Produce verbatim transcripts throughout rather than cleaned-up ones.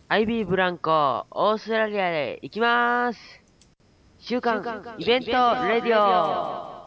アイビー ブランコ、オーストラリアへ行きまーす。週刊イベントレディオ。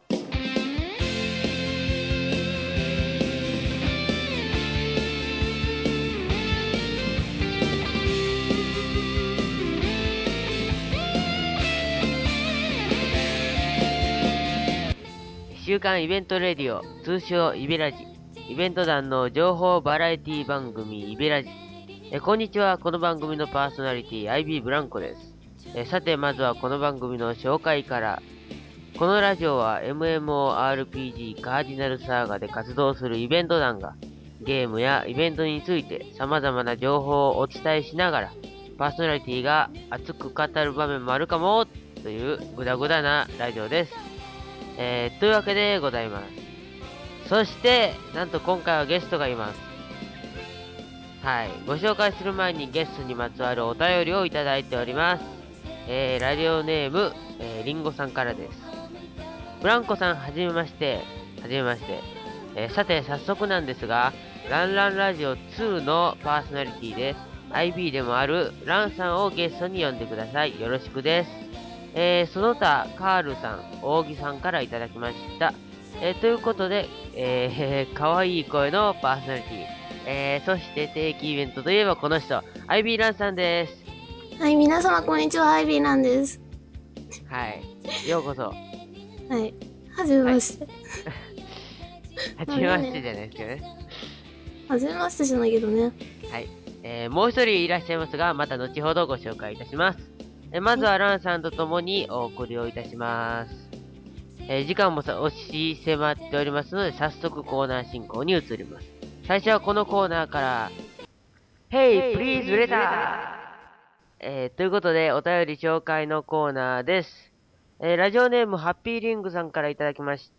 週刊イベントレディオ、通称イベラジ。イベント団の情報バラエティ番組イベラジ。えこんにちは、この番組のパーソナリティ アイビー ブランコです。えさて、まずはこの番組の紹介から。このラジオは エムエムオーアールピージー カーディナルサーガで活動するイベント団がゲームやイベントについて様々な情報をお伝えしながらパーソナリティが熱く語る場面もあるかもというグダグダなラジオです。えー、というわけでございます。そして、なんと今回はゲストがいます。はい。ご紹介する前にゲストにまつわるお便りをいただいております。えー、ラジオネーム、えー、リンゴさんからです。ブランコさん、はじめまして。はじめまして。えーさて、早速なんですが、ランランラジオツーのパーソナリティで、アイビー でもあるランさんをゲストに呼んでください。よろしくです。えーその他、カールさん、扇さんからいただきました。えーということで、えー、かわいい声のパーソナリティ。えー、そして定期イベントといえばこの人、アイビー ランさんです。 はい、皆様こんにちは、アイビーなんです。 はい。ようこそ。 はい。はじめはい。 まして。 はじめまあね、 ましてじゃないですけどね。 はじめましてじゃないけどね。 はい。えー、もう一人いらっしゃいますが、また後ほどご紹介いたします。えーまはい。 ずはランさんと共にお送りをいたします。えー時間もさ押し迫っておりますので、早速コーナー進行に移ります。最初はこのコーナーから、Hey, Hey, please please letter! えー、ということで、お便り紹介のコーナーです。えー、ラジオネームハッピーリングさんからいただきました。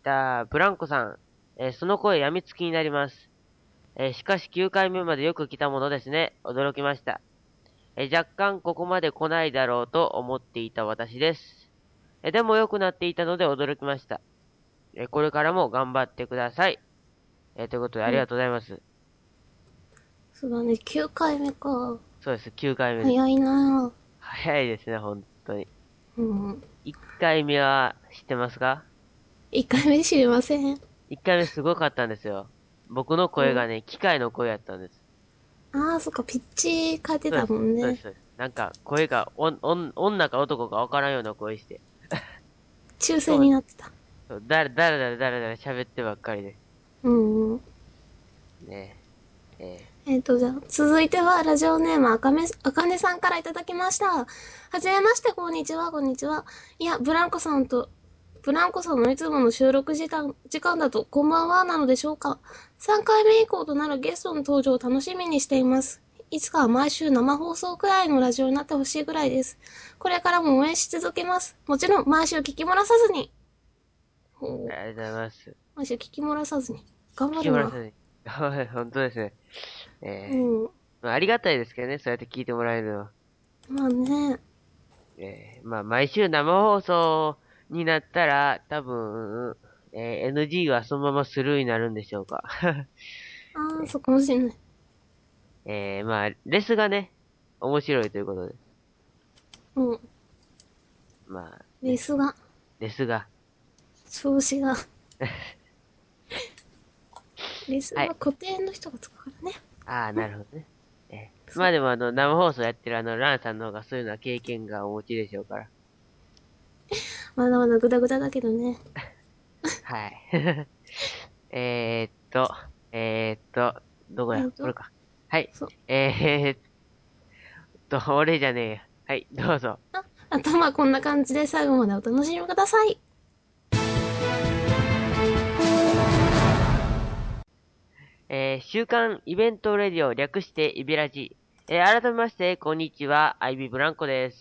ブランコさん。えーその声やみつきになります。えーしかしきゅうかいめまでよく来たものですね。驚きました。えー若干ここまで来ないだろうと思っていた私です。えーでも良くなっていたので驚きました。えーこれからも頑張ってください。えーということであうん。 りがとうございます。 そうだね、きゅうかいめか。 そうです。きゅうかいめです。 早いなぁ。 早いですね、本当に。 うん。 いっかいめは知ってますか？ いっかいめ知りません。 いっ 回目すごかったんですよ。僕のうん。 声がね、機械の声やったんです。 ああ、そっか、ピッチ変えてたそうです。 もんね。 そうです。そうです。なんか、声が、おん、おん、女か男かわからんような声して。 抽選そう、 になってた。 そう、だらだらだらだらだら喋ってばっかりで。 うんうん。 ねえ、ええっ、と、じゃあ、続いては、ラジオネーム、あかめ、あかねさんからいただきました。はじめまして、こんにちは、こんにちは。いや、ブランコさんと、ブランコさんのいつもの収録時間、時間だと、こんばんは、なのでしょうか。さんかいめ以降となるゲストの登場を楽しみにしています。いつかは毎週生放送くらいのラジオになってほしいぐらいです。これからも応援し続けます。もちろん、毎週聞き漏らさずに。 え、 ほう、 ありがとうございます。 毎週聞き漏らさずに。頑張木るな。 村さんに。はい、本当ですね。 うえん。 ー、まあ、ありがたいですけどね、そうやって聞いてもらえるのは。 まあね。 えー、まあ、毎週生放送になったら、多分、えー エヌジー はそのままスルーになるんでしょうか。 ああ、 ねそうかもしれない。 えー、まあ、レスがね、面白いということで。 うん。 まあ、ね、 レスが、 レスが。 調子が、レスはい。 は固定の人がつくからね。 ああ、なるほどね。えー、まそう。 あでもあの、生放送やってるあの、ランさんの方がそういうのは経験がお持ちでしょうから。 まだまだグダグダだけどね。 はい。えーっと、えーっと、どこやえっと、 これか。はい。 そう。 えーっと、俺じゃねえや。はい、どうぞ。 あ、あとまあこんな感じで最後までお楽しみください。 えー、週刊イベントレディオ略してイベラジ。えー、改めまして、こんにちは、アイビーブランコです。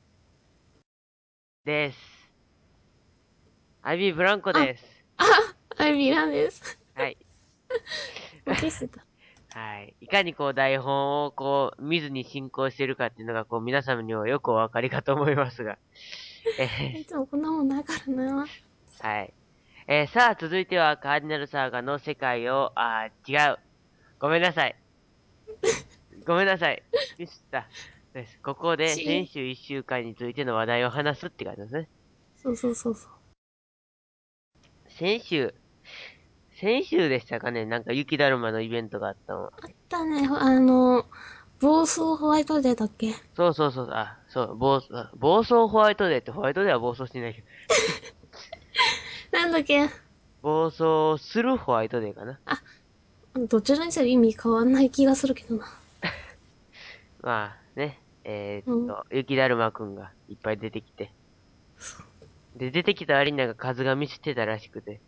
です。アイビーブランコあ、 です。 あ、アイビーランです。 はい。 ボケしてた。 はい。いかにこう台本をこう見ずに進行しているかっていうのがこう皆様にはよくお分かりかと思いますが。えーいつもこんなもんないからな。 はい。えーさあ続いてはカーディナルサーガの世界を、あー、違う。ごめんなさい。 ごめんなさい。ミスった。です。ここで先し、 週いっしゅうかんについての話題を話すって感じですね。 そうそうそうそう。 先週、先週でしたかね、なんか雪だるまのイベントがあったの。 だね、あの、暴走ホワイトデーだっけ？ そうそうそう、あ、そう、暴走、あ暴走ホワイトデーってホワイトデーは暴走してないけど、 なんだっけ？ 暴走するホワイトデーかな。 どちらにせよ意味変わんない気がするけどな。 まあね、えーっうん。 と、雪だるまくんがいっぱい出てきて。で、出てきた割になんか数がミスってたらしくて。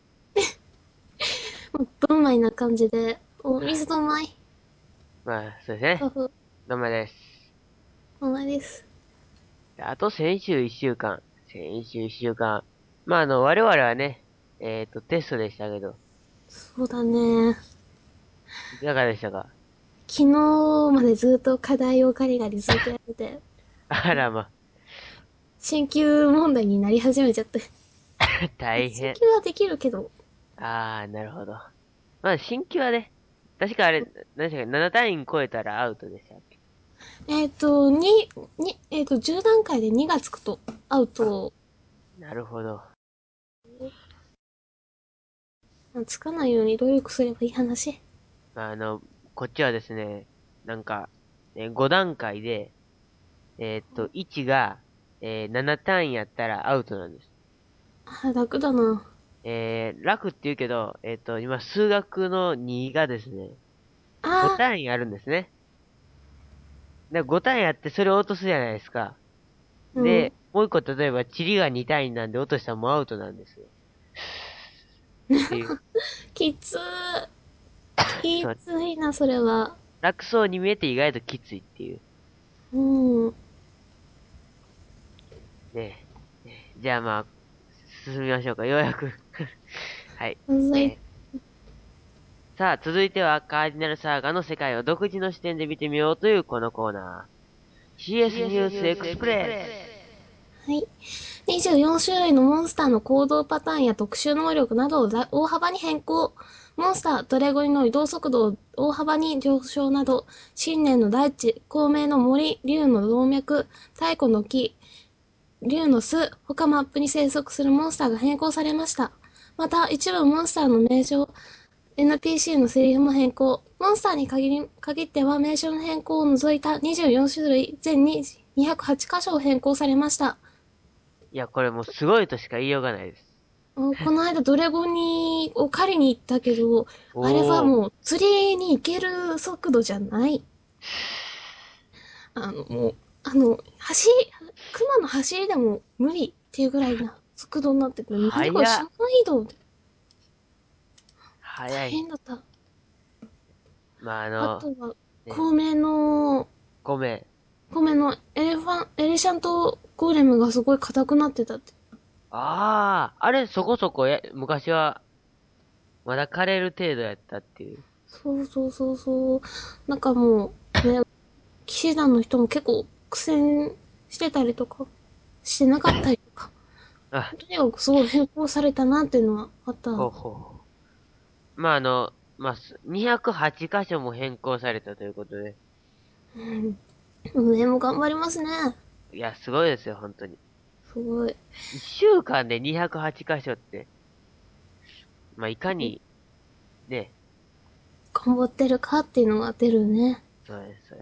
ぶんまいな感じで、お、水どんまい。 まあ、そうですね。 ふふ、 どんまです。 お前です。 であと先週いっしゅうかん。先週いっしゅうかん。まああの、我々はね、えーっと、テストでしたけど、 そうだね。 いかがでしたか？ 昨日までずっと課題をガリガリずっとやってて、 あらま、 進級問題になり始めちゃって。 大変。 進級はできるけど、 あー、なるほど。まあ、新規はね、確かあれ、何でしたっけ、なな単位超えたらアウトでしたっけ？ えっ、と、に、に、えっ、と、じゅう段階でにがつくとアウあ、 ト、 なるほど。 つかないように努力すればいい話。 あの、こっちはですね、なんか、えご段階で、えーっと、いちが、えーなな単位やったらアウトなんです。 あ、楽だな。 えー、楽って言うけど、えーっと、今、数学のにがですね、ごあ単位あるんですね。で、ご単位あってそれを落とすじゃないですか。 ー、うん。 で、もう一個例えば、地理がに単位なんで落としたらもうアウトなんですよ。っていう。 きつー。きそう、 ついな、それは。 楽そうに見えて意外ときついっていう。 うん。 ねえ。ねじゃあまあ、進みましょうか。ようやくはい。 むずい。 えーさあ、続いてはカーディナルサーガの世界を独自の視点で見てみようというこのコーナー。シーエス ニュースエクスプレはい。にじゅうよん種類のモンスターの行動パターンや特殊能力などを大幅に変更。モンスター、ドラゴンの移動速度を大幅に上昇など、新年の大地、孔明の森、竜の動脈、太古の木、竜の巣、他マップに生息するモンスターが変更されました。また、一部モンスターの名称、エヌピーシー のセリフも変更。モンスターに限り、限っては名称の変更を除いたにじゅうよん種類、全にひゃくはち箇所を変更されました。 イ。いや、これもうすごいとしか言いようがないです。 この間ドラゴンに、を狩りに行ったけど、あれはおー。 もう釣りに行ける速度じゃない。あの、もう、あの、走り、熊の走りでも無理っていうぐらいな速度になってくる。何これ、 早っ。 瞬間移動で大早い。 変だった。 まあ、あの、 あとは、 ね、 孔明の、 ごめん。 孔明のエレファン、エレシャントゴーレムがすごい硬くなってたって。 ああ、あれそこそこや、昔はまだ枯れる程度やったっていう。 そうそうそうそう。なんかもう、ね、騎士団の人も結構苦戦してたりとか、してなかったりとか。 あ、 とにかくすごい変更されたなっていうのはあった。 ほうほうほう。まあ、あの、まあ、すにひゃくはち箇所も変更されたということで。 運営も頑張りますね。 いや、すごいですよ、本当に。 すごい。 いっしゅうかんでにひゃくはち箇所って、まあ、いかに、ね、 頑張ってるかっていうのが出るね。 そうです、そうです。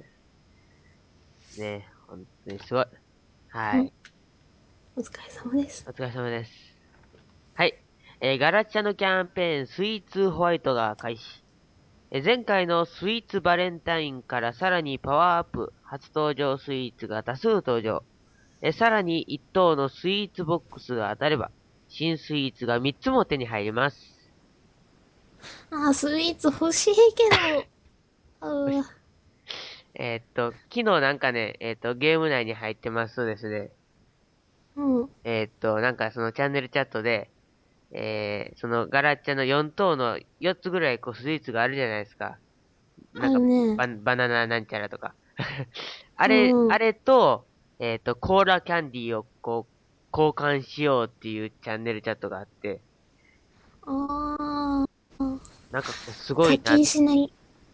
ね、本当にすごい。はうん。 い。 お疲れ様です。 お疲れ様です。はい。えーガラッチャのキャンペーン、スイーツホワイトが開始。えー前回のスイーツバレンタインからさらにパワーアップ、初登場スイーツが多数登場。えーさらにいっ等のスイーツボックスが当たれば、新スイーツがみっつも手に入ります。 あー、スイーツ欲しいけど、うー、 えーっと、昨日なんかね、えーっと、ゲーム内に入ってますとですね、 うん。 えーっと、なんかそのチャンネルチャットで、えー、そのガラッチャのよん等のよっつぐらいこうスイーツがあるじゃないですか。なんかあるね。 バ、バナナなんちゃらとか。あれ、 うん。 あれと、えっと、コーラキャンディーをこう、交換しようっていうチャンネルチャットがあって、 あー、 なんかこうすご課いな、 金しない。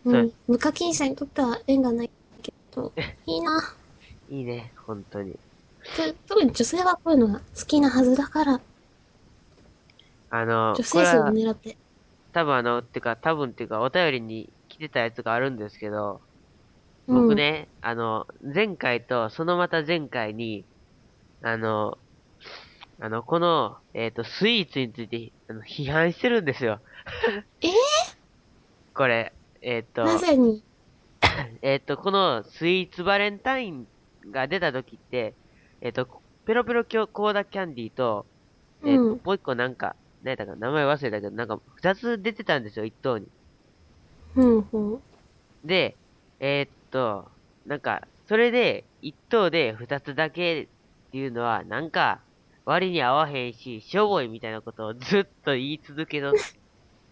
そう。 うん。無課金者にとっては縁がないけど、いいな。 いいね、本当に。 と特に女性はこういうのが好きなはずだから、 あの、 女性層をこれは、 狙って。 多分あの、ってか、多分っていうか、お便りに来てたやつがあるんですけど、 うん。 僕ね、あの、前回とそのまた前回に、あの、あの、この、えっと、スイーツについて、あの、批判してるんですよ。 えー、 これ、えっなと、 ぜに？ えっと、このスイーツバレンタインが出た時って、えっと、ペロペロキョコーダキャンディーと、えっと、 うん。 もう一個なんか、何やったかな名前忘れたけど、なんか二つ出てたんですよ、一等に。 うん、うん。 で、えーっと、なんか、それで、一等で二つだけっていうのは、なんか、割に合わへんし、しょぼいみたいなことをずっと言い続けとって、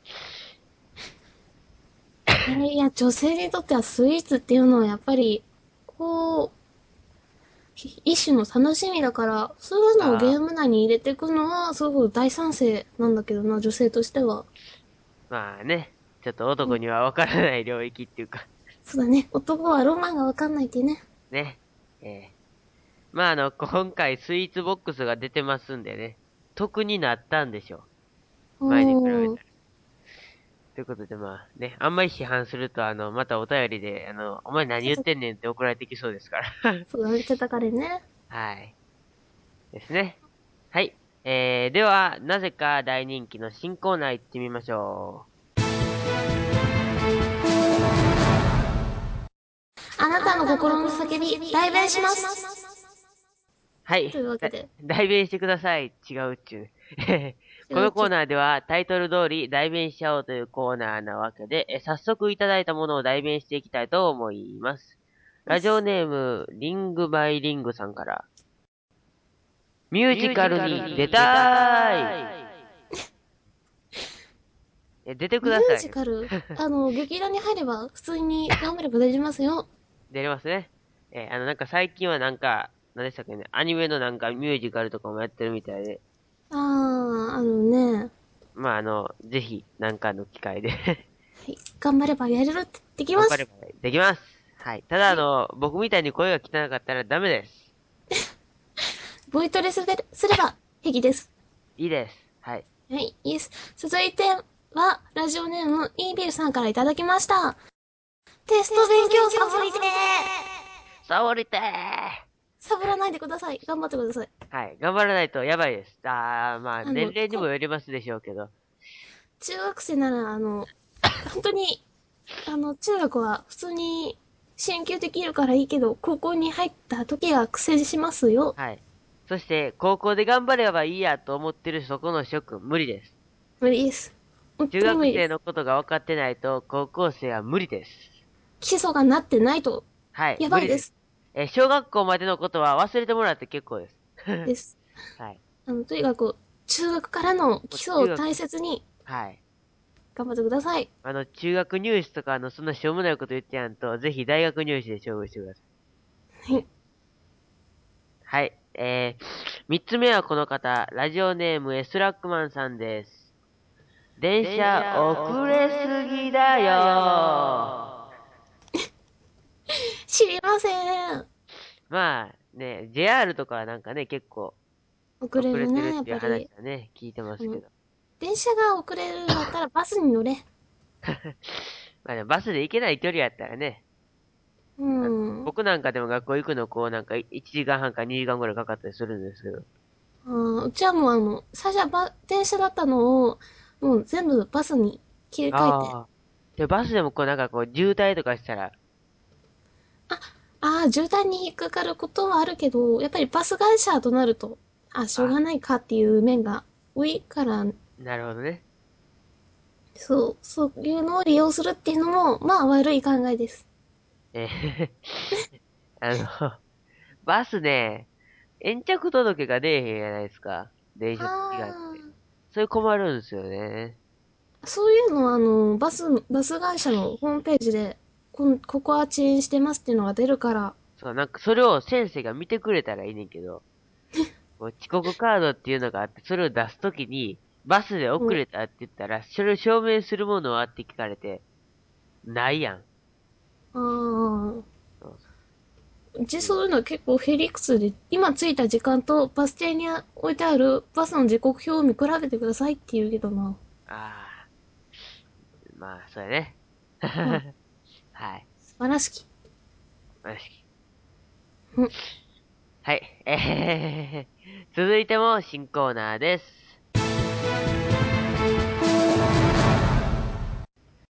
えー、いや、女性にとってはスイーツっていうのはやっぱり、こう、一種の楽しみだから、そういうのをゲああ、 ーム内に入れていくのは、すごく大賛成なんだけどな、女性としては。 まあね、ちょっとうん。 男にはわからない領域っていうか、 そうだね。男はロマンがわかんないってね。 ね。ええまああの、今回スイーツボックスが出てますんでね、得になったんでしょう。 う前に比べたら。 ーん。 ということでまあね、あんまり批判するとあの、またお便りで、あの、お前何言ってんねんって怒られてきそうですから。 そうだね。叩かれるね。 はい。ですね。はい。えー、では、なぜか大人気の新コーナー行ってみましょあなたの心の叫び、代弁します。 う。はとい。だいうわけで。 代弁してください。違うっちゅう。 違う違う。 このコーナーではタイトル通り代弁しちゃおうというコーナーなわけで、え早速いただいたものを代弁していきたいと思います。ラジオネーム、リングバイリングさんから、ミュージカルに出たーいえ出てくミューださい。 ジカル、あの、劇団に入れば、普通に頑張れば大丈夫ますよ。 出れますね。えーあの、なんか最近はなんか、何でしたっけね、アニメのなんかミュージカルとかもやってるみたいで、 あー、あのね、 まあ、あの、ぜひ、なんかの機会ではい。頑張ればやれるってできます。 頑張ればできます。はい。ただ、 はい。 あの、僕みたいに声が汚かったらダメです。 ボイトレすれすれば平気です。 いいです。はい。 はい、イエス。続いては、ラジオネーム、イービルさんからいただきました。テスト勉強サボりてー。 サボりてーサボらないでください。頑張ってください。 はい。頑張らないとやばいです。あー、まあ、 あの、 年齢にもこ、 よりますでしょうけど。 中学生なら、あの、本当に、あの、中学は普通に進級できるからいいけど、高校に入った時は苦戦しますよ。 はい。そして、高校で頑張ればいいやと思ってるそこの諸君、無理です。 無理です。本中当に無理です。 学生のことが分かってないと、高校生は無理です。 基礎がなってないと、 はい、無理です。 やばいです。 えー小学校までのことは忘れてもらって結構です。 です。 はい。 あの、とにかく、中学からのもう基礎を中学、 大切にはい。 頑張ってください。 あの、中学入試とか、あの、そんなしょうもないこと言ってやんと、ぜひ大学入試で勝負してください。 はい。 ね。はい。えー、三つ目はこの方、ラジオネームエスラックマンさんです。電車遅れすぎだよ知りません。 まあね、ジェイアール とかはなんかね、結構遅れ遅れてるるね、やっていう話っぱり。 はね、聞いてまあの、 すけど。 電車が遅れるんだったらバスに乗れ。 まあね、バスで行けない距離やったらね、 うあのん。 僕なんかでも学校行くのこうなんかいちじかんはんかにじかんぐらいかかったりするんですけど。 あーうちはもうあの、最初はバ、電車だったのを、もう全部バスに切り替えて。 ああ。で、バスでもこうなんかこう渋滞とかしたら、 あ、ああ、渋滞に引っかかることはあるけど、やっぱりバス会社となると、あ、しょうあ、 がないかっていう面が多いから、 なるほどね。 そう、そういうのを利用するっていうのも、まあ悪い考えです。 えーあの、バスね、延着届が出えへんやないですか。電車と違って。 あそれ困るんですよね。 あ、そういうのはあの、バス、バス会社のホームページで、こん、ここは遅延してますっていうのが出るから、 そう、なんかそれを先生が見てくれたらいいねんけど、こう遅刻カードっていうのがあって、それを出すときに、バスで遅もう、 れたって言ったら、それを証明するものはって聞かれて、 ないやん。 ああ。 そううちそういうの結構ヘリクスで、今着いた時間とバス停に置いてあるバスの時刻表を見比べてくださいって言うけどな。 ああ、まあ、そうやね。 まあ、 はい。 素晴らしき。 よしうん。 はい。えー、続いても新コーナーです。